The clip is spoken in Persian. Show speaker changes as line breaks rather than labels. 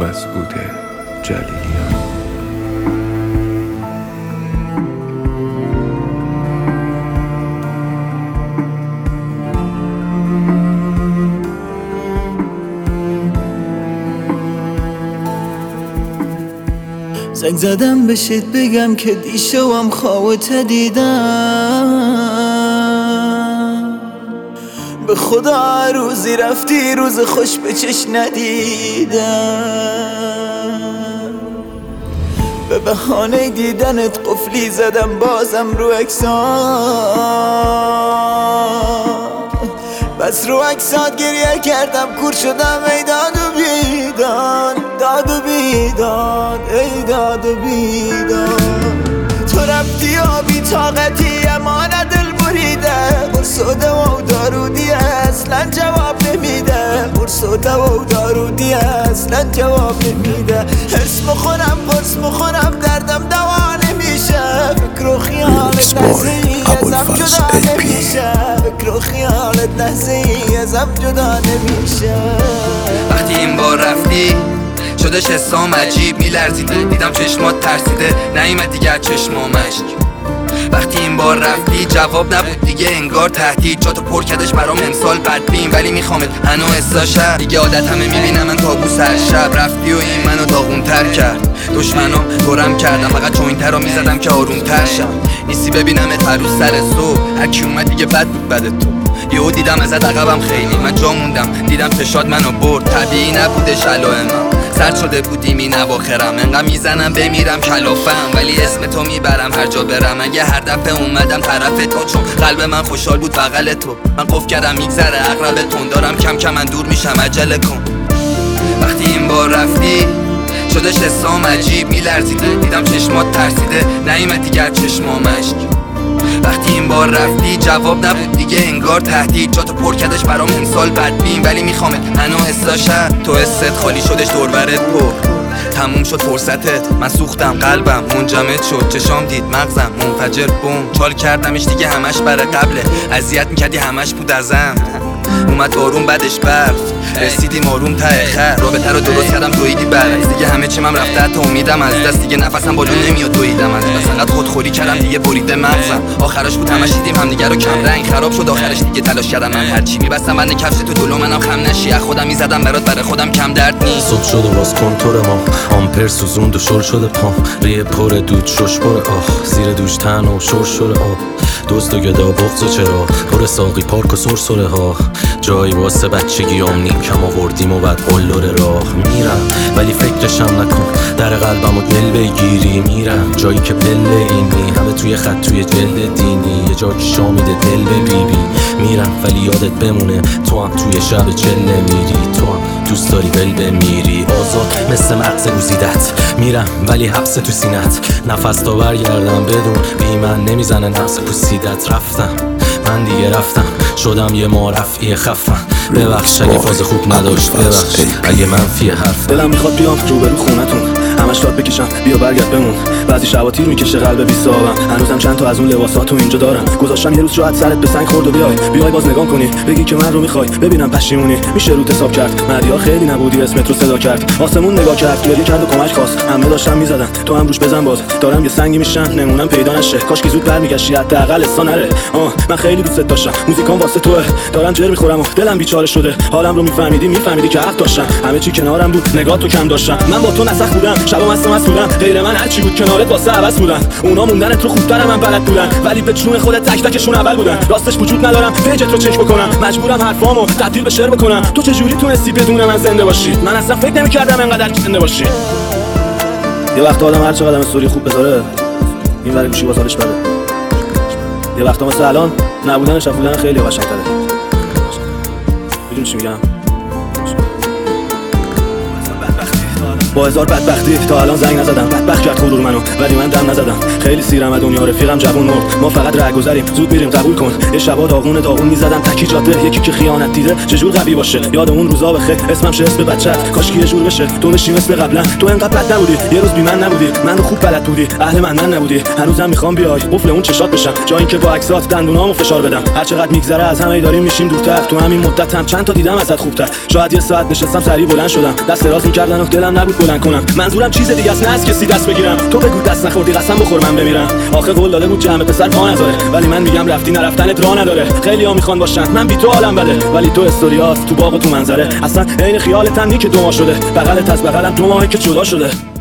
مسعود جلیلیان.
زنگ زدم بشید بگم که دیشبم خوابت دیدم، به خدا روزی رفتی روز خوش به چش ندیدم، به بهانه دیدنت قفلی زدم بازم رو عکسات، بس رو عکسات گریه کردم کور شدم ای داد و بیداد، داد و بیداد ای داد و بیداد. تو رفتی و بی طاقتی امان دل بریده، قرص و دوا و دارودی اصلا جواب نمیده، قرص و دوا و دارودی اصلا جواب نمیده. حس میخورم قرص میخورم دردم دوا نمیشه، فکر و خیالت لحظه ای ازم جدا نمیشه، فکر و خیالت لحظه ای ازم جدا نمیشه.
وقتی این بار رفتی شدش حسام عجیب میلرزیده، دیدم چشمات ترسیده نیومد دیگه چشمام اشک. وقتی این بار رفتی جواب نبود دیگه انگار تهدید، جاتو پر کردش برام امسال بدبین ولی میخوامت هنو حساشم دیگه عادتمه میبینم من کابوس هر شب. رفتی و این منو داغونتر کرد، دشمنام دورم کردم فقط چوینتر رو میزدم که آرومتر شم. نیستی ببینمت هر روز سر صبح، هرکی اومد دیگه بد بود بد تو. یهو دیدم ازت عقبم خیلی من جا موندم، دیدم چشات منو برد طبیعی نبودش علائمم. سرد شده بودیم این اواخرم، انقدر میزنم بمیرم کلافم ولی اسم تو میبرم هر جا برم. اگه هر دفعه اومدم طرف تو چون قلب من خوشحال بود بغل تو، من قف کردم میگذره عقرب تون دارم کم کم من دور میشم عجله کن. وقتی این بار رفتی شدش حسام عجیب میلرزیده، دیدم چشمات ترسیده نیومد دیگه چشمام اشک. وقتی این بار رفتی جواب نبود دیگه انگار تهدید، جاتو پر کردش برام امسال بدبین ولی میخوامت هنو حساشم. تو حست خالی شدش دوربرت پر، تموم شد فرصتت من سوختم قلبم منجمد شد، چشام دید مغزم منفجر بوم چال کردمش دیگه همش برای قبله، اذیت میکردی همش بود ازم. اومد بارون بعدش برف رسیدیم آروم ته خر، رابطه رو درست کردم دویدی برعکس دیگه همه چیم هم رفته حتی امیدم از دست، دیگه نفسم بالون نمیاد دویدم از بس انقدر خودخوری کردم دیگه بریده مغزم. آخرش بود همش دیدیم همدیگه رو کم رنگ خراب شد آخرش دیگه تلاش کردم من هرچی میبستم بند کفش تو جلو منم خم نشی، از خودم میزدم برات برای خودم کم درد نیست.
صبح شد و باز کنتور ما آمپر سوزوند و شل شده پام، ریه پر دود شش پر آخ زیر دوش تن و شور شور آب، دوست و گدا بغض و چرا پر ساقی پارک و سرسره ها، جایی واسه بچگیام نیم کم آوردیم و بعد قلدر راه میرم ولی فکرشم نکن در قلبم و دل بگیری. میرم جایی که پله اینی همه توی خط توی جلد دینی، یه جا که شامیده دل به بیبی. میرم ولی یادت بمونه تو هم توی شب چله میری، تو هم دوست داری ول بمیری آزاد مثل مغز گزیدت. میرم ولی حبس تو سینت نفس تا برگردم بدون بی من نمیزنه نفس پوسیدت. رفتم من دیگه رفتم شدم یه معرفی خفن، ببخش اگه فاز خوب نداشت، ببخش اگه منفی حرف.
دلم میخواد بیام روبرو خونتون همش داد بکشم بیا برگرد بمون، بعضی شبا تیر میکشه قلب بی صاحبم، هنوزم چند تا از اون لباساتو اینجا دارم، گذاشتم یه روز شاید سرت به سنگ خورد و بیای باز نگاه کنی بگی که من رو میخوای ببینم پشیمونی میشه روت حساب کرد. مدیا خیلی نبودی اسمت رو صدا کرد، آسمون نگاه کرد گریه کرد و کمک خواست، همه داشتن میزدن تو هم روش بزن باز، دارم یه سنگی میشن نمونم پیدا نشه، کاش که زود برمیگشتی حداقل اسا نره. من خیلی دوست داشتم موزیکام واسه توه، دارم جر میخورم و دلم بیچاره شده، حالم رو میفهمیدی که حق داشتم، همه چی کنارم بود نگاه تو کم داشتم، من با تو نسخ بودم شبا مست بودم، غیر من هر چی بود کنارت واسه عوض بودن، اونا موندنت رو خوبتر من بلد بودن ولی به چون خودت تک تکشون اول بودن، راستش وجود ندارم پیجت رو چک بکنم، مجبورم حرفامو تبدیل به شعر بکنم. تو چه جوری تونستی بدون من زنده باشی؟ من اصلا فکر نمی‌کردم اینقدر زنده باشی. یه وقت آدم هر چقدر استوری خوب بذاره این ولی گوشی واسالش بده، یه وقتا مثل الان نبودنش بودن خیلی قشنگ‌تره. میدونی چی میگم؟ با هزار بدبختی تا الان زنگ نزدم، بدبخت کرد غرور منو ولی من دم نزدم، خیلی سیرم از دنیا رفیقم جوون مرد، ما فقط رهگذریم زود میریم قبول کن. یه شبا داغون میزدم تکی جاده، یکی که خیانت دیده چجور قوی باشه، یاد اون روزا بخیر اسمم شه اسم بچت، کاش که یه جور بشه تو بشی مثل قبلا، تو انقدر بد نبودی یه روز بی من نبودی، من رو خوب بلد بودی اهل من نبودی، هنوزم میخوام بیای قفل اون چشات بشم، جای اینکه با عکسات دندونامو فشار بدم، هر چقدر میگذره از همه داریم میشیم دورتر، تو همین مدت هم چند تا دیدم ازت خوبتر، شاید یه ساعت نشستم سری بلند شدم دست دراز میکردن و دلم نبود بلند کنم. منظورم چیز دیگه است، نه از کسی دست بگیرم. تو بگو دست نخوردی قسم بخور من بمیرم. آخه قول داده بود جمع پسر پا نذاره، ولی من میگم رفتی نرفتنت راه نداره. خیلی‌ها میخوان باشن من بی تو حالم بده، ولی تو استوریات تو باغ تو منظره. اصلا عین خیالتن نی که 2 ماه شده، بغلت از بغلم 2 ماهه که جدا شده.